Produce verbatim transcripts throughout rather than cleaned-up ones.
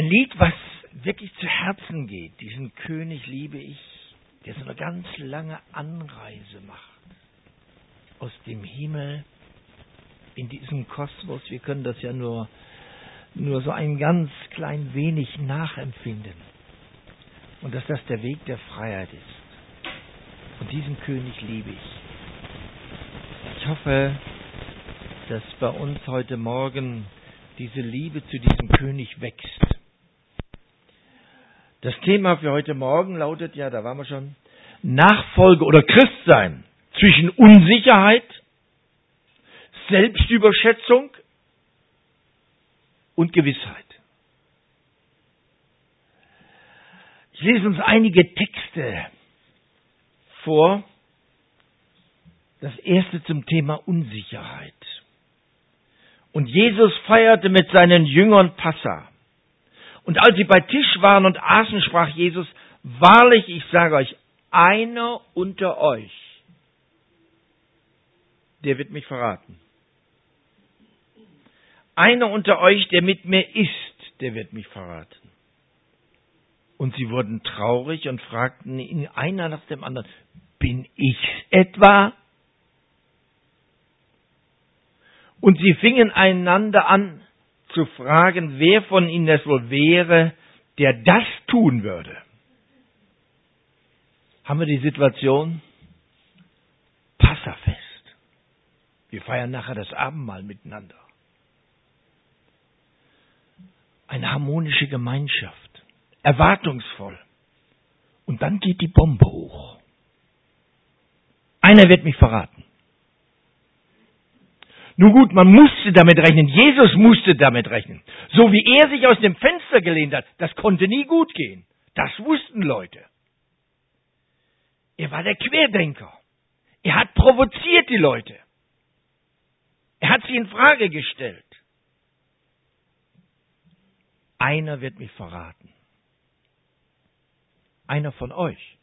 Ein Lied, was wirklich zu Herzen geht. Diesen König liebe ich, der so eine ganz lange Anreise macht. Aus dem Himmel in diesen Kosmos. Wir können das ja nur, nur so ein ganz klein wenig nachempfinden. Und dass das der Weg der Freiheit ist. Und diesen König liebe ich. Ich hoffe, dass bei uns heute Morgen diese Liebe zu diesem König wächst. Das Thema für heute Morgen lautet, ja, da waren wir schon, Nachfolge oder Christsein zwischen Unsicherheit, Selbstüberschätzung und Gewissheit. Ich lese uns einige Texte vor. Das erste zum Thema Unsicherheit. Und Jesus feierte mit seinen Jüngern Passa. Und als sie bei Tisch waren und aßen, sprach Jesus, wahrlich, ich sage euch, einer unter euch, der wird mich verraten. Einer unter euch, der mit mir isst, der wird mich verraten. Und sie wurden traurig und fragten ihn einer nach dem anderen, bin ich's etwa? Und sie fingen einander an zu fragen, wer von ihnen es wohl wäre, der das tun würde. Haben wir die Situation? Passafest. Wir feiern nachher das Abendmahl miteinander. Eine harmonische Gemeinschaft. Erwartungsvoll. Und dann geht die Bombe hoch. Einer wird mich verraten. Nun gut, man musste damit rechnen. Jesus musste damit rechnen. So wie er sich aus dem Fenster gelehnt hat, das konnte nie gut gehen. Das wussten Leute. Er war der Querdenker. Er hat provoziert die Leute. Er hat sie in Frage gestellt. Einer wird mich verraten. Einer von euch.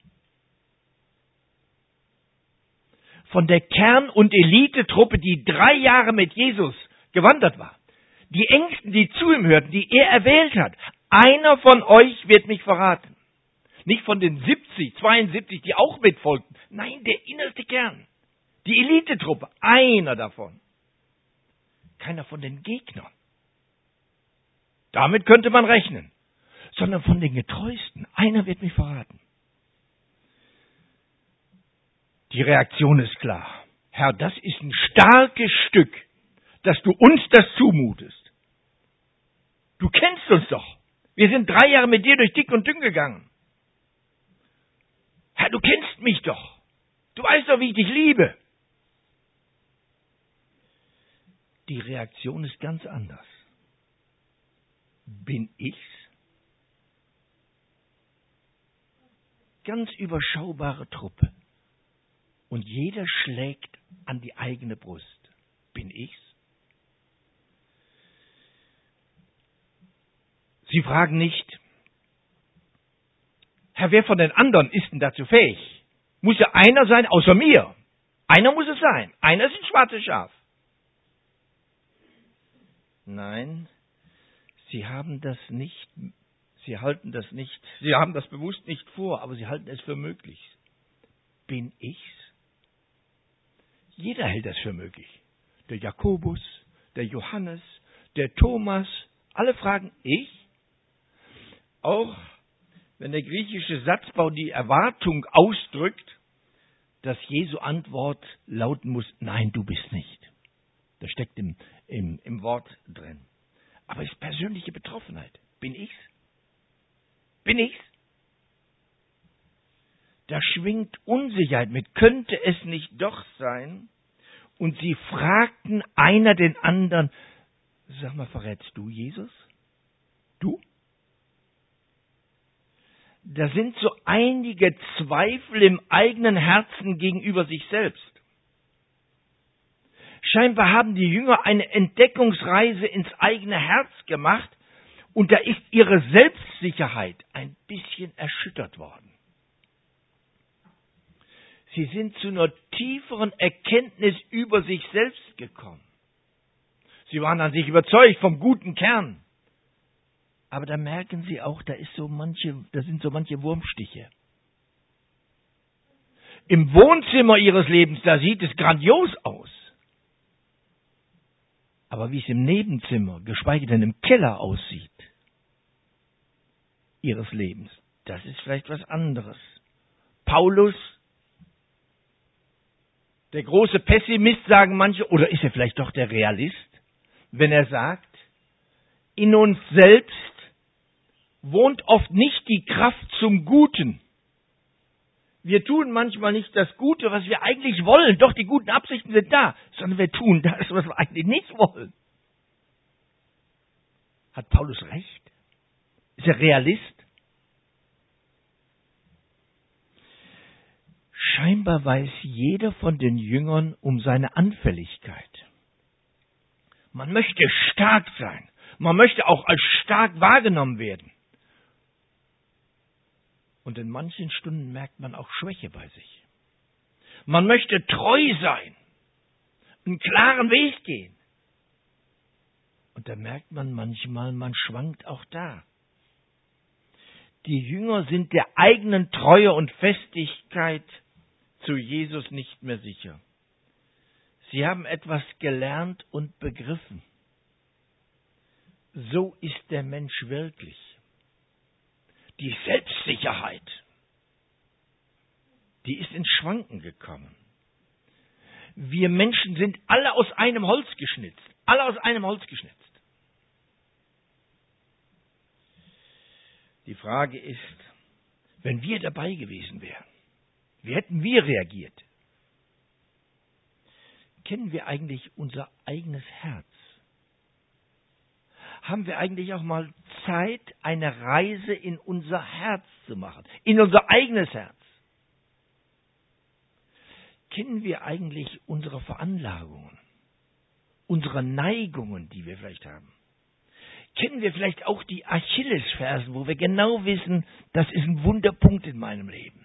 Von der Kern- und Elitetruppe, die drei Jahre mit Jesus gewandert war. Die Ängsten, die zu ihm hörten, die er erwählt hat. Einer von euch wird mich verraten. Nicht von den siebzig, zweiundsiebzig, die auch mitfolgten. Nein, der innerste Kern. Die Elitetruppe. Einer davon. Keiner von den Gegnern. Damit könnte man rechnen. Sondern von den Getreuesten. Einer wird mich verraten. Die Reaktion ist klar. Herr, das ist ein starkes Stück, dass du uns das zumutest. Du kennst uns doch. Wir sind drei Jahre mit dir durch dick und dünn gegangen. Herr, du kennst mich doch. Du weißt doch, wie ich dich liebe. Die Reaktion ist ganz anders. Bin ich's? Ganz überschaubare Truppe. Und jeder schlägt an die eigene Brust. Bin ich's? Sie fragen nicht, Herr, wer von den anderen ist denn dazu fähig? Muss ja einer sein, außer mir. Einer muss es sein. Einer ist ein schwarzes Schaf. Nein, sie haben das nicht, sie halten das nicht, sie haben das bewusst nicht vor, aber sie halten es für möglich. Bin ich's? Jeder hält das für möglich. Der Jakobus, der Johannes, der Thomas, alle fragen, ich? Auch wenn der griechische Satzbau die Erwartung ausdrückt, dass Jesu Antwort lauten muss, nein, du bist nicht. Das steckt im, im, im Wort drin. Aber es ist persönliche Betroffenheit. Bin ich's? Bin ich's? Da schwingt Unsicherheit mit. Könnte es nicht doch sein? Und sie fragten einer den anderen, sag mal, verrätst du Jesus? Du? Da sind so einige Zweifel im eigenen Herzen gegenüber sich selbst. Scheinbar haben die Jünger eine Entdeckungsreise ins eigene Herz gemacht und da ist ihre Selbstsicherheit ein bisschen erschüttert worden. Sie sind zu einer tieferen Erkenntnis über sich selbst gekommen. Sie waren an sich überzeugt vom guten Kern. Aber da merken Sie auch, da ist so manche, da sind so manche Wurmstiche. Im Wohnzimmer Ihres Lebens, da sieht es grandios aus. Aber wie es im Nebenzimmer, geschweige denn im Keller aussieht, Ihres Lebens, das ist vielleicht was anderes. Paulus, der große Pessimist, sagen manche, oder ist er vielleicht doch der Realist, wenn er sagt, in uns selbst wohnt oft nicht die Kraft zum Guten. Wir tun manchmal nicht das Gute, was wir eigentlich wollen. Doch die guten Absichten sind da, sondern wir tun das, was wir eigentlich nicht wollen. Hat Paulus recht? Ist er Realist? Scheinbar weiß jeder von den Jüngern um seine Anfälligkeit. Man möchte stark sein. Man möchte auch als stark wahrgenommen werden. Und in manchen Stunden merkt man auch Schwäche bei sich. Man möchte treu sein, einen klaren Weg gehen. Und da merkt man manchmal, man schwankt auch da. Die Jünger sind der eigenen Treue und Festigkeit zu Jesus nicht mehr sicher. Sie haben etwas gelernt und begriffen. So ist der Mensch wirklich. Die Selbstsicherheit, die ist ins Schwanken gekommen. Wir Menschen sind alle aus einem Holz geschnitzt. Alle aus einem Holz geschnitzt. Die Frage ist, wenn wir dabei gewesen wären, wie hätten wir reagiert? Kennen wir eigentlich unser eigenes Herz? Haben wir eigentlich auch mal Zeit, eine Reise in unser Herz zu machen, in unser eigenes Herz? Kennen wir eigentlich unsere Veranlagungen, unsere Neigungen, die wir vielleicht haben? Kennen wir vielleicht auch die Achillesfersen, wo wir genau wissen, das ist ein Wunderpunkt in meinem Leben?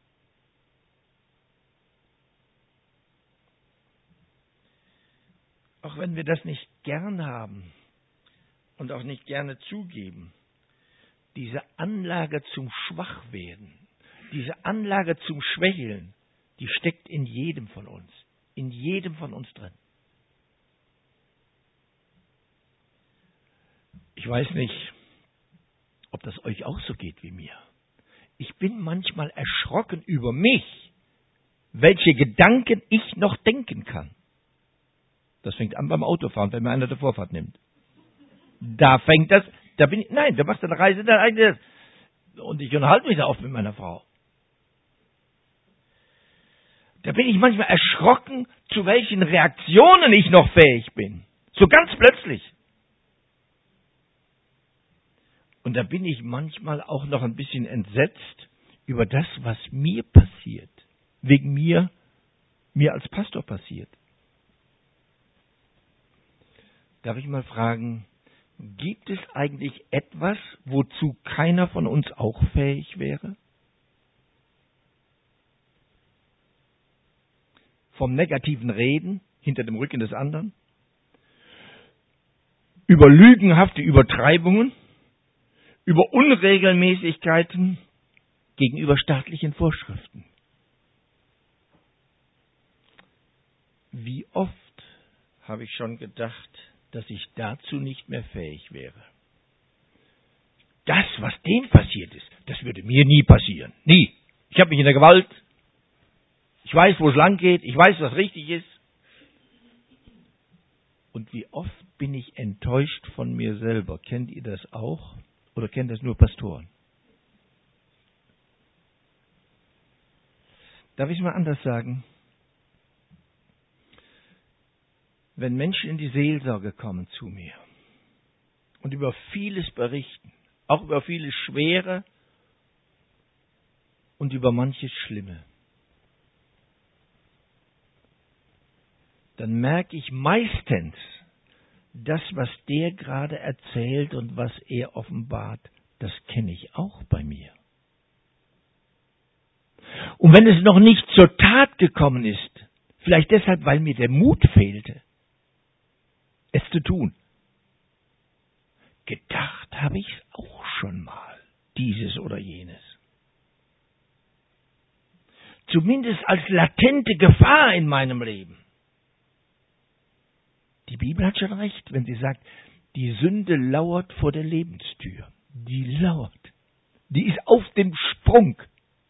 Auch wenn wir das nicht gern haben und auch nicht gerne zugeben, diese Anlage zum Schwachwerden, diese Anlage zum Schwächeln, die steckt in jedem von uns, in jedem von uns drin. Ich weiß nicht, ob das euch auch so geht wie mir. Ich bin manchmal erschrocken über mich, welche Gedanken ich noch denken kann. Das fängt an beim Autofahren, wenn mir einer die Vorfahrt nimmt. Da fängt das, da bin ich, nein, da machst du eine Reise, da eigentlich, und ich unterhalte mich da oft mit meiner Frau. Da bin ich manchmal erschrocken, zu welchen Reaktionen ich noch fähig bin. So ganz plötzlich. Und da bin ich manchmal auch noch ein bisschen entsetzt über das, was mir passiert. Wegen mir, mir als Pastor passiert. Darf ich mal fragen, gibt es eigentlich etwas, wozu keiner von uns auch fähig wäre? Vom negativen Reden hinter dem Rücken des anderen? Über lügenhafte Übertreibungen? Über Unregelmäßigkeiten gegenüber staatlichen Vorschriften? Wie oft habe ich schon gedacht, dass ich dazu nicht mehr fähig wäre. Das, was dem passiert ist, das würde mir nie passieren. Nie. Ich habe mich in der Gewalt. Ich weiß, wo es lang geht. Ich weiß, was richtig ist. Und wie oft bin ich enttäuscht von mir selber. Kennt ihr das auch? Oder kennen das nur Pastoren? Darf ich es mal anders sagen? Wenn Menschen in die Seelsorge kommen zu mir und über vieles berichten, auch über vieles Schwere und über manches Schlimme, dann merke ich meistens, das, was der gerade erzählt und was er offenbart, das kenne ich auch bei mir. Und wenn es noch nicht zur Tat gekommen ist, vielleicht deshalb, weil mir der Mut fehlte, es zu tun, gedacht habe ich es Zumindest als latente Gefahr in meinem Leben. Die Bibel hat schon recht, wenn sie sagt, die Sünde lauert vor der Lebenstür. Die lauert. Die ist auf dem Sprung.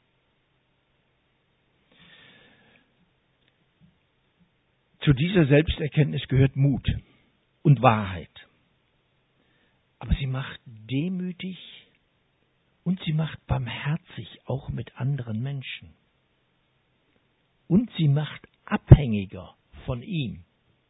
Zu dieser Selbsterkenntnis gehört Mut und Wahrheit. Aber sie macht demütig und sie macht barmherzig auch mit anderen Menschen. Und sie macht abhängiger von ihm.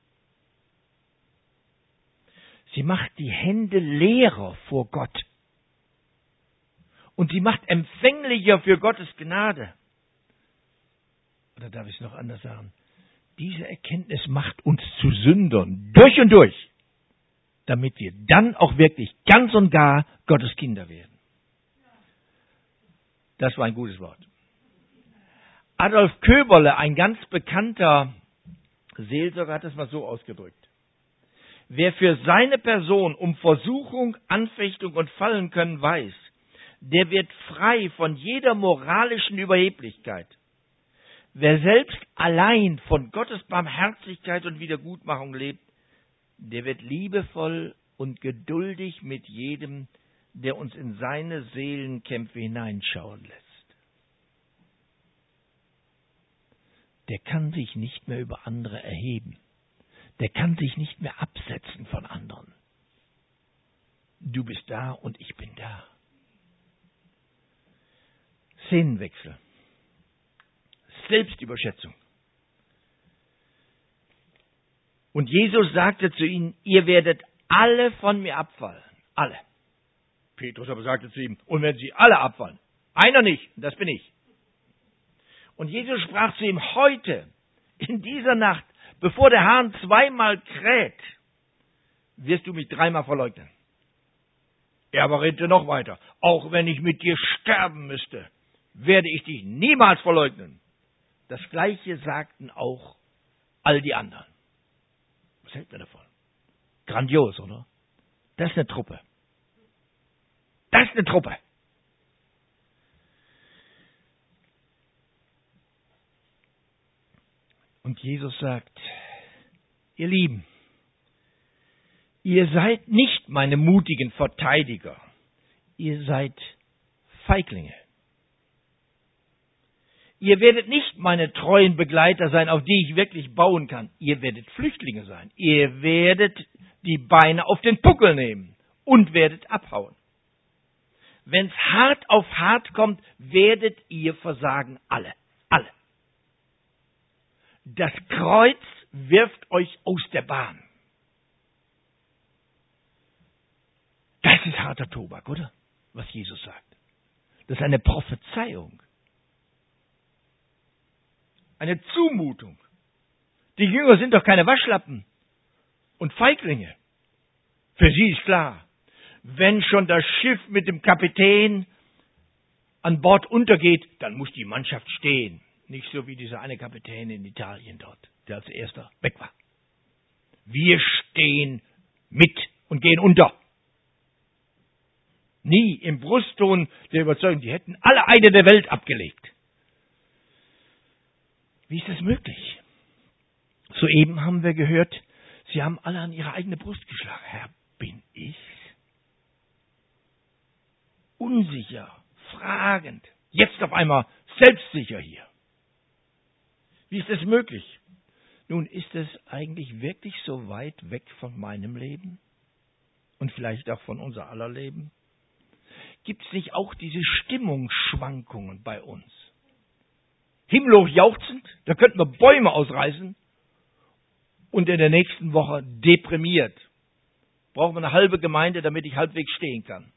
Sie macht die Hände leerer vor Gott. Und sie macht empfänglicher für Gottes Gnade. Oder darf ich es noch anders sagen? Diese Erkenntnis macht uns zu Sündern durch und durch, damit wir dann auch wirklich ganz und gar Gottes Kinder werden. Das war ein gutes Wort. Adolf Köberle, ein ganz bekannter Seelsorger, hat es mal so ausgedrückt. Wer für seine Person um Versuchung, Anfechtung und Fallen können weiß, der wird frei von jeder moralischen Überheblichkeit. Wer selbst allein von Gottes Barmherzigkeit und Wiedergutmachung lebt, der wird liebevoll und geduldig mit jedem, der uns in seine Seelenkämpfe hineinschauen lässt. Der kann sich nicht mehr über andere erheben. Der kann sich nicht mehr absetzen von anderen. Du bist da und ich bin da. Szenenwechsel. Selbstüberschätzung. Und Jesus sagte zu ihnen, ihr werdet alle von mir abfallen. Alle. Petrus aber sagte zu ihm, und wenn sie alle abfallen, einer nicht, das bin ich. Und Jesus sprach zu ihm, heute, in dieser Nacht, bevor der Hahn zweimal kräht, wirst du mich dreimal verleugnen. Er aber redete noch weiter, auch wenn ich mit dir sterben müsste, werde ich dich niemals verleugnen. Das Gleiche sagten auch all die anderen. Was hält mir davon? Grandios, oder? Das ist eine Truppe. Das ist eine Truppe. Und Jesus sagt, ihr Lieben, ihr seid nicht meine mutigen Verteidiger. Ihr seid Feiglinge. Ihr werdet nicht meine treuen Begleiter sein, auf die ich wirklich bauen kann. Ihr werdet Flüchtlinge sein. Ihr werdet die Beine auf den Puckel nehmen und werdet abhauen. Wenn es hart auf hart kommt, werdet ihr versagen. Alle. Alle. Das Kreuz wirft euch aus der Bahn. Das ist harter Tobak, oder? Was Jesus sagt. Das ist eine Prophezeiung. Eine Zumutung. Die Jünger sind doch keine Waschlappen und Feiglinge. Für sie ist klar, wenn schon das Schiff mit dem Kapitän an Bord untergeht, dann muss die Mannschaft stehen. Nicht so wie dieser eine Kapitän in Italien dort, der als erster weg war. Wir stehen mit und gehen unter. Nie im Brustton der Überzeugung, die hätten alle Eide der Welt abgelegt. Wie ist das möglich? Soeben haben wir gehört, sie haben alle an ihre eigene Brust geschlagen. Herr, bin ich's? Unsicher, fragend, jetzt auf einmal selbstsicher hier. Wie ist das möglich? Nun, ist es eigentlich wirklich so weit weg von meinem Leben? Und vielleicht auch von unser aller Leben? Gibt es nicht auch diese Stimmungsschwankungen bei uns? Himmelhoch jauchzend, da könnten wir Bäume ausreißen und in der nächsten Woche deprimiert. Brauchen wir eine halbe Gemeinde, damit ich halbwegs stehen kann.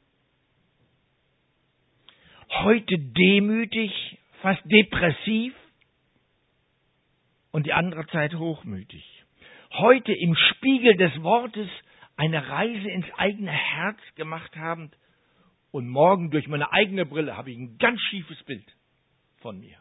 Heute demütig, fast depressiv und die andere Zeit hochmütig. Heute im Spiegel des Wortes eine Reise ins eigene Herz gemacht habend und morgen durch meine eigene Brille habe ich ein ganz schiefes Bild von mir.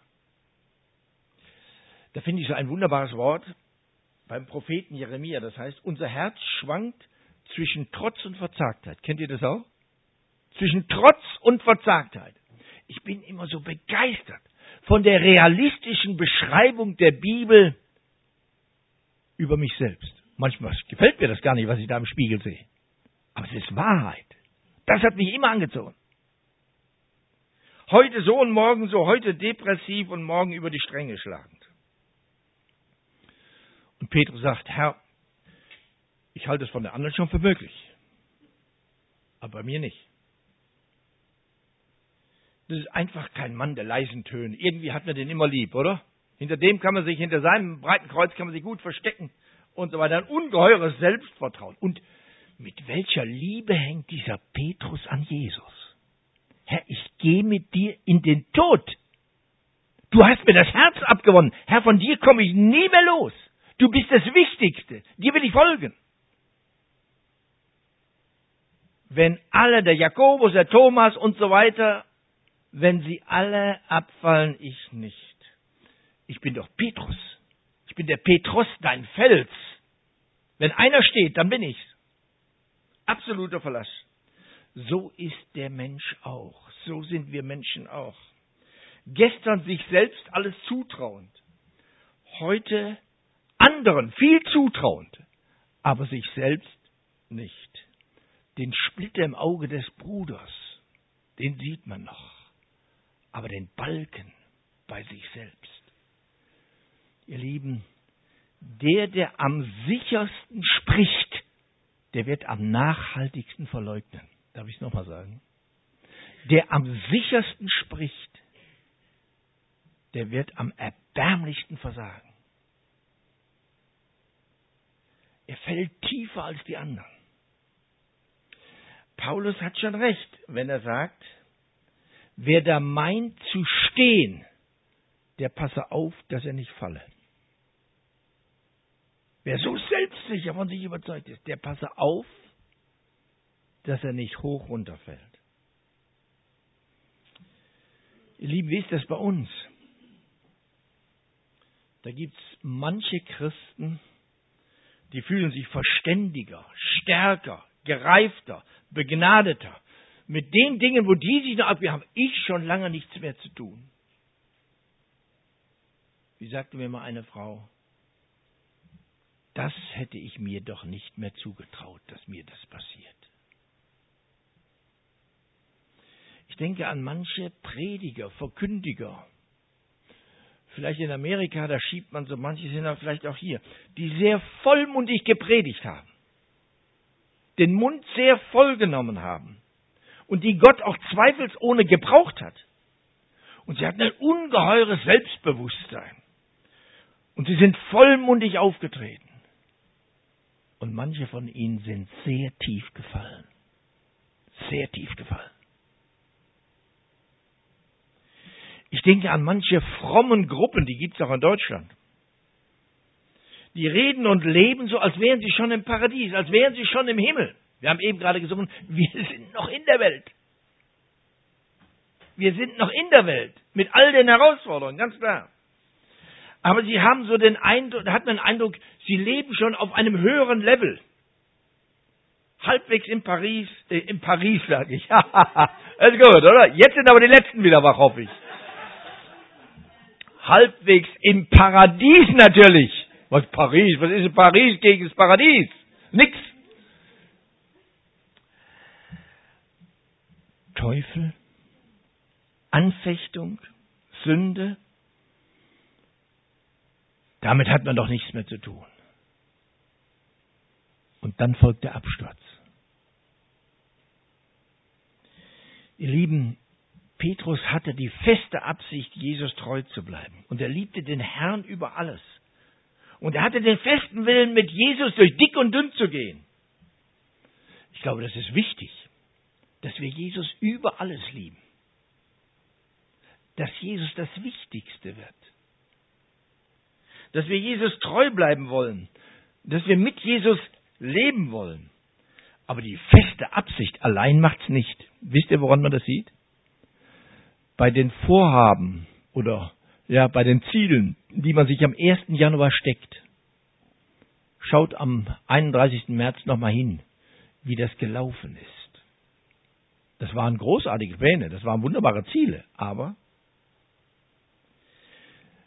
Da finde ich so ein wunderbares Wort beim Propheten Jeremia. Das heißt, unser Herz schwankt zwischen Trotz und Verzagtheit. Kennt ihr das auch? Zwischen Trotz und Verzagtheit. Ich bin immer so begeistert von der realistischen Beschreibung der Bibel über mich selbst. Manchmal gefällt mir das gar nicht, was ich da im Spiegel sehe. Aber es ist Wahrheit. Das hat mich immer angezogen. Heute so und morgen so, heute depressiv und morgen über die Stränge schlagend. Und Petrus sagt, Herr, ich halte es von der anderen schon für möglich. Aber bei mir nicht. Das ist einfach kein Mann der leisen Töne. Irgendwie hat man den immer lieb, oder? Hinter dem kann man sich, hinter seinem breiten Kreuz kann man sich gut verstecken und so weiter. Ein ungeheures Selbstvertrauen. Und mit welcher Liebe hängt dieser Petrus an Jesus? Herr, ich gehe mit dir in den Tod. Du hast mir das Herz abgewonnen. Herr, von dir komme ich nie mehr los. Du bist das Wichtigste. Dir will ich folgen. Wenn alle, der Jakobus, der Thomas und so weiter, wenn sie alle abfallen, ich nicht. Ich bin doch Petrus. Ich bin der Petrus, dein Fels. Wenn einer steht, dann bin ich's. Absoluter Verlass. So ist der Mensch auch. So sind wir Menschen auch. Gestern sich selbst alles zutrauend. Heute anderen viel zutrauend. Aber sich selbst nicht. Den Splitter im Auge des Bruders, den sieht man noch. Aber den Balken bei sich selbst. Ihr Lieben, der, der am sichersten spricht, der wird am nachhaltigsten verleugnen. Darf ich es nochmal sagen? Der am sichersten spricht, der wird am erbärmlichsten versagen. Er fällt tiefer als die anderen. Paulus hat schon recht, wenn er sagt, wer da meint zu stehen, der passe auf, dass er nicht falle. Wer so selbstsicher von sich überzeugt ist, der passe auf, dass er nicht hoch runterfällt. Ihr Lieben, wie ist das bei uns? Da gibt es manche Christen, die fühlen sich verständiger, stärker, gereifter, begnadeter. Mit den Dingen, wo die sich noch abgeben, habe ich schon lange nichts mehr zu tun. Wie sagte mir mal eine Frau, das hätte ich mir doch nicht mehr zugetraut, dass mir das passiert. Ich denke an manche Prediger, Verkündiger. Vielleicht in Amerika, da schiebt man so manches hin, aber vielleicht auch hier, die sehr vollmundig gepredigt haben. Den Mund sehr voll genommen haben. Und die Gott auch zweifelsohne gebraucht hat. Und sie hatten ein ungeheures Selbstbewusstsein. Und sie sind vollmundig aufgetreten. Und manche von ihnen sind sehr tief gefallen. Sehr tief gefallen. Ich denke an manche frommen Gruppen, die gibt es auch in Deutschland. Die reden und leben so, als wären sie schon im Paradies, als wären sie schon im Himmel. Wir haben eben gerade gesungen, wir sind noch in der Welt. Wir sind noch in der Welt, mit all den Herausforderungen, ganz klar. Aber sie haben so den Eindruck, da hat man den Eindruck, sie leben schon auf einem höheren Level. Halbwegs in Paris, äh, in Paris sage ich. Das ist gut, oder? Jetzt sind aber die Letzten wieder wach, hoffe ich. Halbwegs im Paradies natürlich. Was Paris? Was ist in Paris gegen das Paradies? Nix. Teufel, Anfechtung, Sünde. Damit hat man doch nichts mehr zu tun. Und dann folgt der Absturz. Ihr Lieben, Petrus hatte die feste Absicht, Jesus treu zu bleiben. Und er liebte den Herrn über alles. Und er hatte den festen Willen, mit Jesus durch dick und dünn zu gehen. Ich glaube, das ist wichtig, dass wir Jesus über alles lieben. Dass Jesus das Wichtigste wird. Dass wir Jesus treu bleiben wollen. Dass wir mit Jesus leben wollen. Aber die feste Absicht allein macht's nicht. Wisst ihr, woran man das sieht? Bei den Vorhaben oder ja, bei den Zielen, die man sich am ersten Januar steckt. Schaut am einunddreißigsten März nochmal hin, wie das gelaufen ist. Das waren großartige Pläne, das waren wunderbare Ziele, aber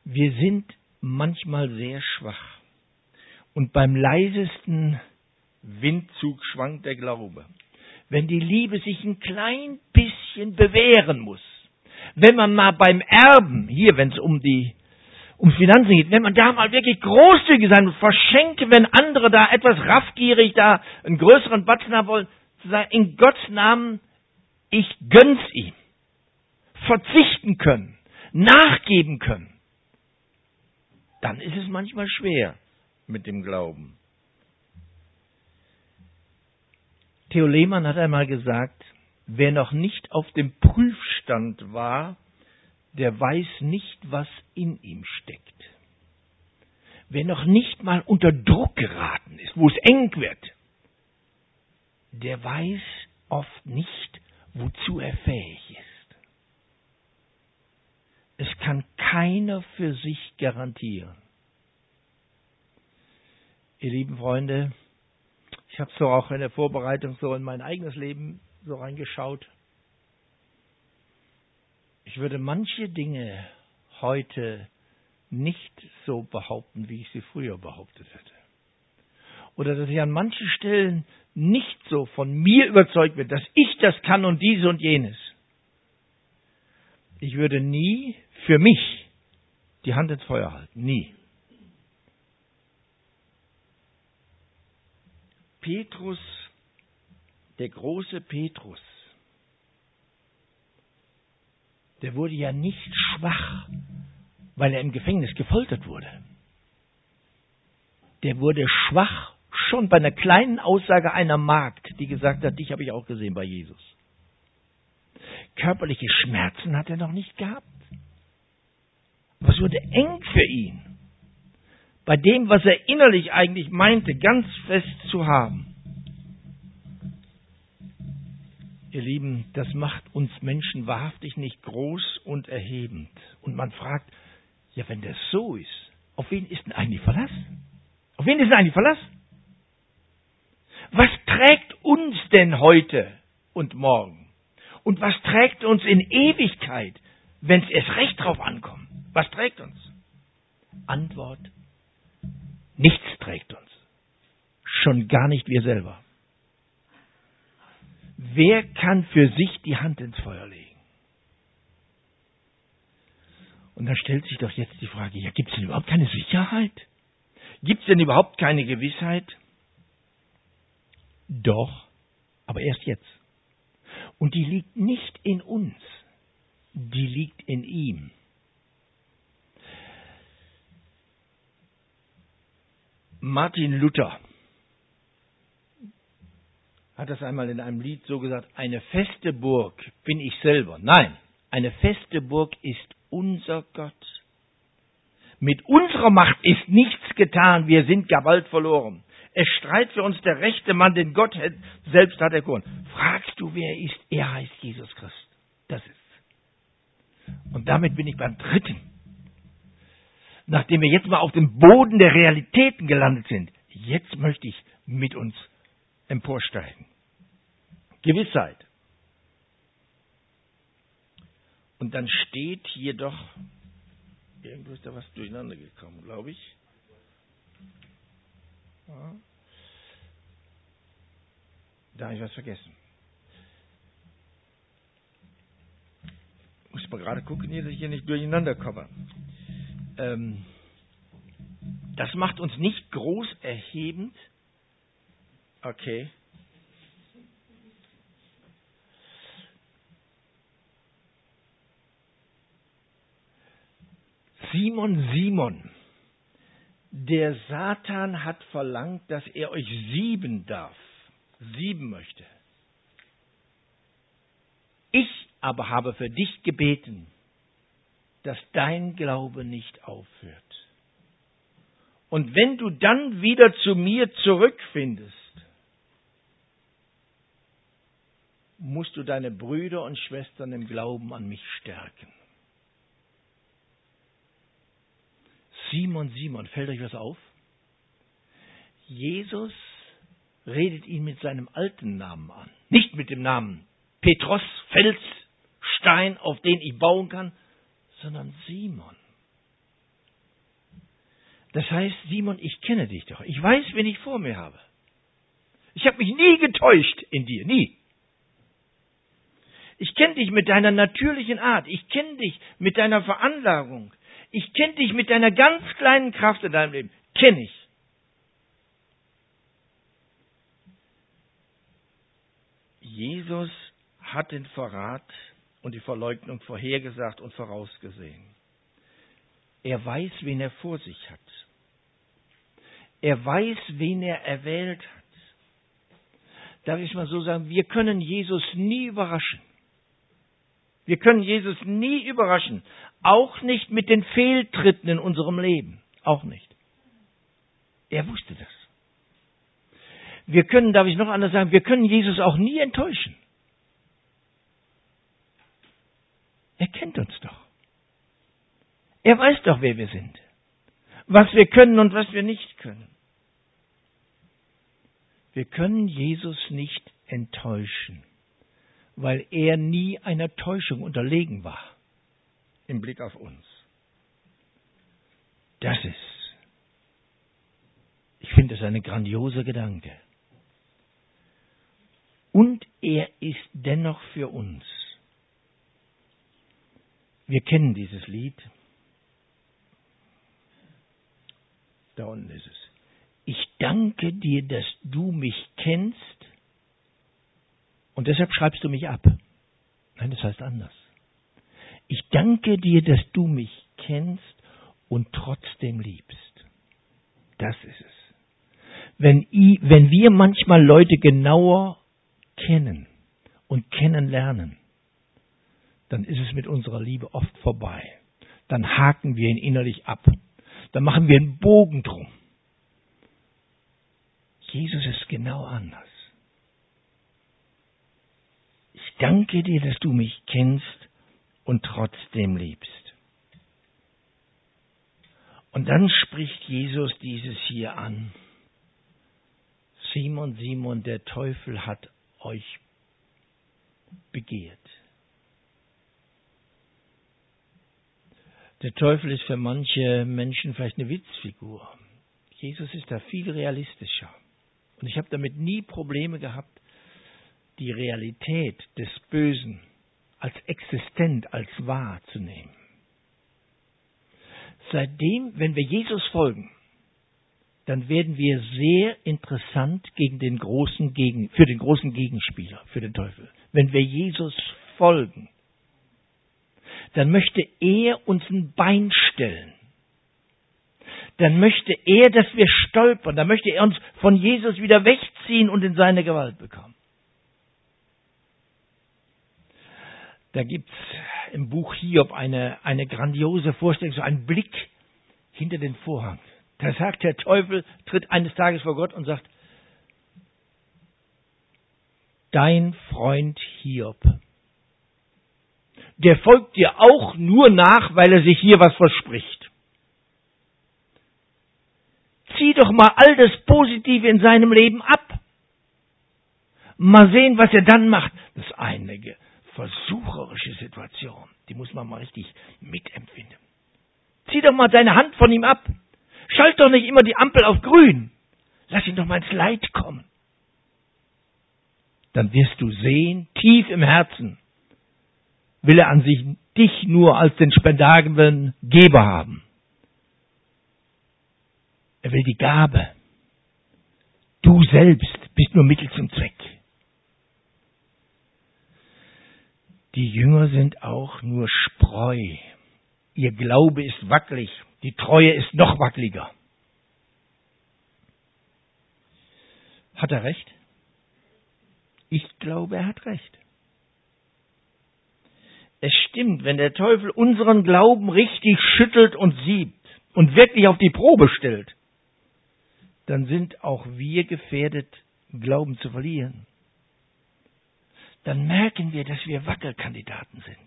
Wir sind manchmal sehr schwach. Und beim leisesten Windzug schwankt der Glaube. Wenn die Liebe sich ein klein bisschen bewähren muss, wenn man mal beim Erben, hier, wenn es um die um Finanzen geht, wenn man da mal wirklich großzügig sein und verschenke, wenn andere da etwas raffgierig da einen größeren Batzen haben wollen, zu sagen, in Gottes Namen, ich gönn's ihm. Verzichten können, nachgeben können. Dann ist es manchmal schwer mit dem Glauben. Theo Lehmann hat einmal gesagt, wer noch nicht auf dem Prüfstand war, der weiß nicht, was in ihm steckt. Wer noch nicht mal unter Druck geraten ist, wo es eng wird, der weiß oft nicht, wozu er fähig ist. Es kann keiner für sich garantieren. Ihr lieben Freunde, ich habe so auch in der Vorbereitung so in mein eigenes Leben so reingeschaut. Ich würde manche Dinge heute nicht so behaupten, wie ich sie früher behauptet hätte. Oder dass ich an manchen Stellen nicht so von mir überzeugt bin, dass ich das kann und dies und jenes. Ich würde nie für mich die Hand ins Feuer halten. Nie. Petrus, der große Petrus, der wurde ja nicht schwach, weil er im Gefängnis gefoltert wurde. Der wurde schwach schon bei einer kleinen Aussage einer Magd, die gesagt hat, dich habe ich auch gesehen bei Jesus. Körperliche Schmerzen hat er noch nicht gehabt. Aber es wurde eng für ihn. Bei dem, was er innerlich eigentlich meinte, ganz fest zu haben. Ihr Lieben, das macht uns Menschen wahrhaftig nicht groß und erhebend. Und man fragt, ja, wenn das so ist, auf wen ist denn eigentlich Verlass? Auf wen ist denn eigentlich Verlass? Was trägt uns denn heute und morgen? Und was trägt uns in Ewigkeit, wenn es erst recht drauf ankommt? Was trägt uns? Antwort: Nichts trägt uns. Schon gar nicht wir selber. Wer kann für sich die Hand ins Feuer legen? Und dann stellt sich doch jetzt die Frage, ja, gibt es denn überhaupt keine Sicherheit? Gibt es denn überhaupt keine Gewissheit? Doch, aber erst jetzt. Und die liegt nicht in uns, die liegt in ihm. Martin Luther hat das einmal in einem Lied so gesagt, eine feste Burg bin ich selber. Nein, eine feste Burg ist unser Gott. Mit unserer Macht ist nichts getan, wir sind gar bald verloren. Es streit für uns der rechte Mann, den Gott selbst hat erkoren. Fragst du, wer er ist? Er heißt Jesus Christus. Das ist's. Und damit bin ich beim dritten. Nachdem wir jetzt mal auf dem Boden der Realitäten gelandet sind, jetzt möchte ich mit uns emporsteigen. Gewissheit. Und dann steht hier doch, irgendwo ist da was durcheinander gekommen, glaube ich. Ja. Da habe ich was vergessen. Muss mal gerade gucken, dass ich hier nicht durcheinander komme. Ähm, das macht uns nicht groß erhebend. Okay. Simon, Simon, der Satan hat verlangt, dass er euch sieben darf, sieben möchte. Ich aber habe für dich gebeten, dass dein Glaube nicht aufhört. Und wenn du dann wieder zu mir zurückfindest, musst du deine Brüder und Schwestern im Glauben an mich stärken. Simon, Simon, fällt euch was auf? Jesus redet ihn mit seinem alten Namen an. Nicht mit dem Namen Petros, Fels, Stein, auf den ich bauen kann, sondern Simon. Das heißt, Simon, ich kenne dich doch. Ich weiß, wen ich vor mir habe. Ich habe mich nie getäuscht in dir, nie. Ich kenne dich mit deiner natürlichen Art. Ich kenne dich mit deiner Veranlagung. Ich kenne dich mit deiner ganz kleinen Kraft in deinem Leben. Kenne ich. Jesus hat den Verrat und die Verleugnung vorhergesagt und vorausgesehen. Er weiß, wen er vor sich hat. Er weiß, wen er erwählt hat. Darf ich mal so sagen, wir können Jesus nie überraschen. Wir können Jesus nie überraschen. Auch nicht mit den Fehltritten in unserem Leben. Auch nicht. Er wusste das. Wir können, darf ich noch anders sagen, wir können Jesus auch nie enttäuschen. Er kennt uns doch. Er weiß doch, wer wir sind. Was wir können und was wir nicht können. Wir können Jesus nicht enttäuschen, weil er nie einer Täuschung unterlegen war im Blick auf uns. Das ist, ich finde das ein grandioser Gedanke. Und er ist dennoch für uns. Wir kennen dieses Lied. Da unten ist es. Ich danke dir, dass du mich kennst und deshalb schreibst du mich ab. Nein, das heißt anders. Ich danke dir, dass du mich kennst und trotzdem liebst. Das ist es. Wenn, I, wenn wir manchmal Leute genauer kennen und kennenlernen, dann ist es mit unserer Liebe oft vorbei. Dann haken wir ihn innerlich ab. Dann machen wir einen Bogen drum. Jesus ist genau anders. Ich danke dir, dass du mich kennst und trotzdem liebst. Und dann spricht Jesus dieses hier an. Simon, Simon, der Teufel hat euch begehrt. Der Teufel ist für manche Menschen vielleicht eine Witzfigur. Jesus ist da viel realistischer. Und ich habe damit nie Probleme gehabt, die Realität des Bösen als existent, als wahr zu nehmen. Seitdem, wenn wir Jesus folgen, dann werden wir sehr interessant gegen den großen Gegen, für den großen Gegenspieler, für den Teufel. Wenn wir Jesus folgen, dann möchte er uns ein Bein stellen. Dann möchte er, dass wir stolpern. Dann möchte er uns von Jesus wieder wegziehen und in seine Gewalt bekommen. Da gibt es im Buch Hiob eine, eine grandiose Vorstellung, so einen Blick hinter den Vorhang. Da sagt der Teufel, tritt eines Tages vor Gott und sagt, dein Freund Hiob, der folgt dir auch nur nach, weil er sich hier was verspricht. Zieh doch mal all das Positive in seinem Leben ab. Mal sehen, was er dann macht. Das ist eine versucherische Situation. Die muss man mal richtig mitempfinden. Zieh doch mal deine Hand von ihm ab. Schalt doch nicht immer die Ampel auf grün. Lass ihn doch mal ins Leid kommen. Dann wirst du sehen, tief im Herzen will er an sich dich nur als den spendablen Geber haben. Er will die Gabe. Du selbst bist nur Mittel zum Zweck. Die Jünger sind auch nur Spreu. Ihr Glaube ist wackelig. Die Treue ist noch wackeliger. Hat er recht? Ich glaube, er hat recht. Es stimmt, wenn der Teufel unseren Glauben richtig schüttelt und siebt und wirklich auf die Probe stellt, dann sind auch wir gefährdet, Glauben zu verlieren. Dann merken wir, dass wir Wackelkandidaten sind.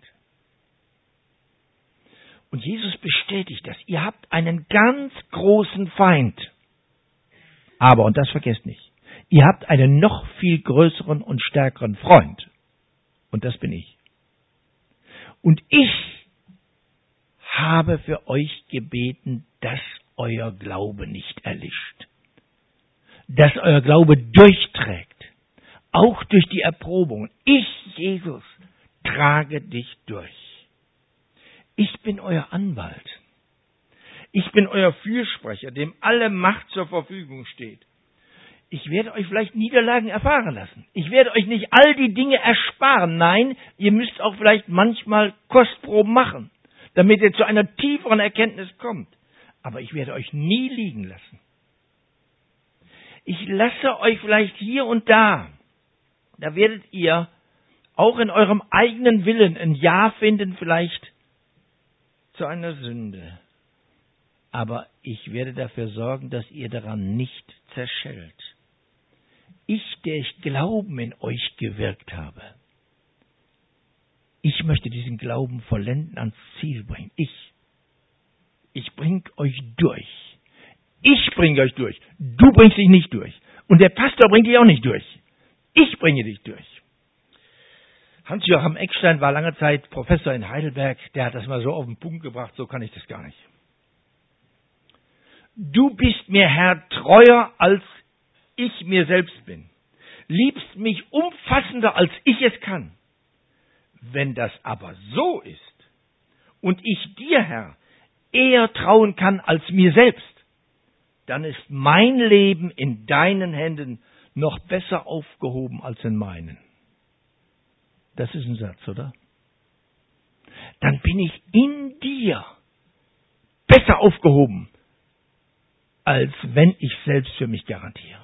Und Jesus bestätigt das. Ihr habt einen ganz großen Feind. Aber, und das vergesst nicht, ihr habt einen noch viel größeren und stärkeren Freund. Und das bin ich. Und ich habe für euch gebeten, dass euer Glaube nicht erlischt. Dass euer Glaube durchträgt, auch durch die Erprobungen. Ich, Jesus, trage dich durch. Ich bin euer Anwalt. Ich bin euer Fürsprecher, dem alle Macht zur Verfügung steht. Ich werde euch vielleicht Niederlagen erfahren lassen. Ich werde euch nicht all die Dinge ersparen. Nein, ihr müsst auch vielleicht manchmal Kostproben machen, damit ihr zu einer tieferen Erkenntnis kommt. Aber ich werde euch nie liegen lassen. Ich lasse euch vielleicht hier und da, da werdet ihr auch in eurem eigenen Willen ein Ja finden, vielleicht zu einer Sünde. Aber ich werde dafür sorgen, dass ihr daran nicht zerschellt. Ich, der ich Glauben in euch gewirkt habe, ich möchte diesen Glauben vollenden, ans Ziel bringen. Ich, ich bringe euch durch. Ich bringe euch durch. Du bringst dich nicht durch. Und der Pastor bringt dich auch nicht durch. Ich bringe dich durch. Hans-Joachim Eckstein war lange Zeit Professor in Heidelberg. Der hat das mal so auf den Punkt gebracht, so kann ich das gar nicht. Du bist mir, Herr, treuer, als ich mir selbst bin. Liebst mich umfassender, als ich es kann. Wenn das aber so ist und ich dir, Herr, eher trauen kann als mir selbst, dann ist mein Leben in deinen Händen noch besser aufgehoben als in meinen. Das ist ein Satz, oder? Dann bin ich in dir besser aufgehoben, als wenn ich selbst für mich garantiere.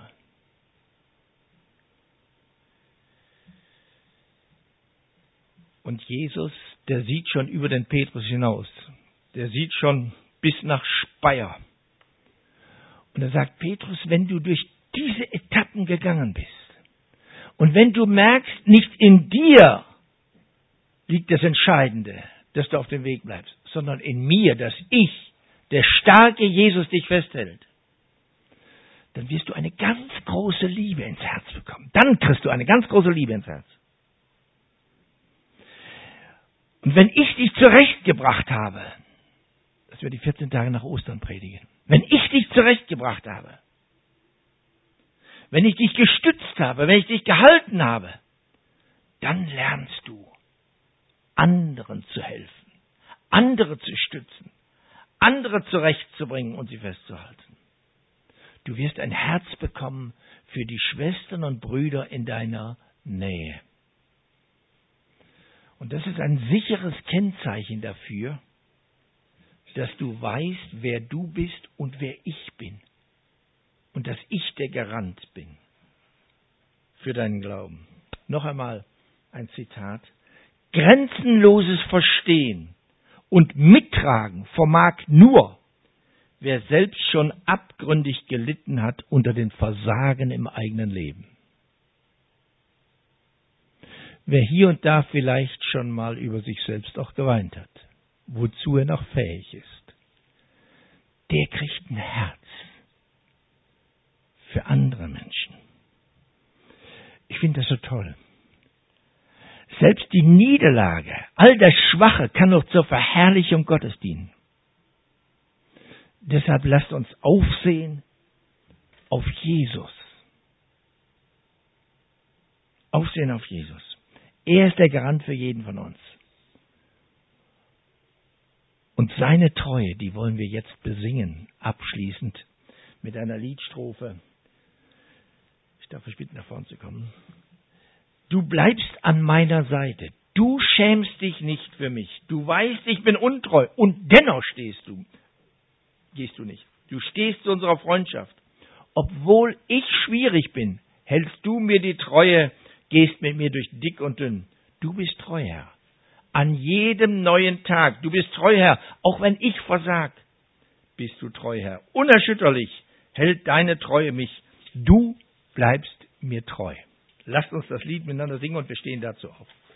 Und Jesus, der sieht schon über den Petrus hinaus. Der sieht schon bis nach Speyer. Und er sagt, Petrus, wenn du durch diese Etappen gegangen bist und wenn du merkst, nicht in dir liegt das Entscheidende, dass du auf dem Weg bleibst, sondern in mir, dass ich, der starke Jesus, dich festhält, dann wirst du eine ganz große Liebe ins Herz bekommen. Dann kriegst du eine ganz große Liebe ins Herz. Und wenn ich dich zurechtgebracht habe, dass wir die vierzehn Tage nach Ostern predigen, wenn ich dich zurechtgebracht habe, wenn ich dich gestützt habe, wenn ich dich gehalten habe, dann lernst du, anderen zu helfen, andere zu stützen, andere zurechtzubringen und sie festzuhalten. Du wirst ein Herz bekommen für die Schwestern und Brüder in deiner Nähe. Und das ist ein sicheres Kennzeichen dafür, dass du weißt, wer du bist und wer ich bin. Und dass ich der Garant bin für deinen Glauben. Noch einmal ein Zitat. Grenzenloses Verstehen und Mittragen vermag nur, wer selbst schon abgründig gelitten hat unter den Versagen im eigenen Leben. Wer hier und da vielleicht schon mal über sich selbst auch geweint hat, wozu er noch fähig ist, der kriegt ein Herz für andere Menschen. Ich finde das so toll. Selbst die Niederlage, all das Schwache kann noch zur Verherrlichung Gottes dienen. Deshalb lasst uns aufsehen auf Jesus. Aufsehen auf Jesus. Er ist der Garant für jeden von uns. Und seine Treue, die wollen wir jetzt besingen, abschließend mit einer Liedstrophe. Ich darf euch bitten, nach vorne zu kommen. Du bleibst an meiner Seite. Du schämst dich nicht für mich. Du weißt, ich bin untreu. Und dennoch stehst du. Gehst du nicht. Du stehst zu unserer Freundschaft. Obwohl ich schwierig bin, hältst du mir die Treue, gehst mit mir durch dick und dünn. Du bist treu, Herr. An jedem neuen Tag. Du bist treu, Herr. Auch wenn ich versag, bist du treu, Herr. Unerschütterlich hält deine Treue mich. Du bleibst mir treu. Lasst uns das Lied miteinander singen und wir stehen dazu auf.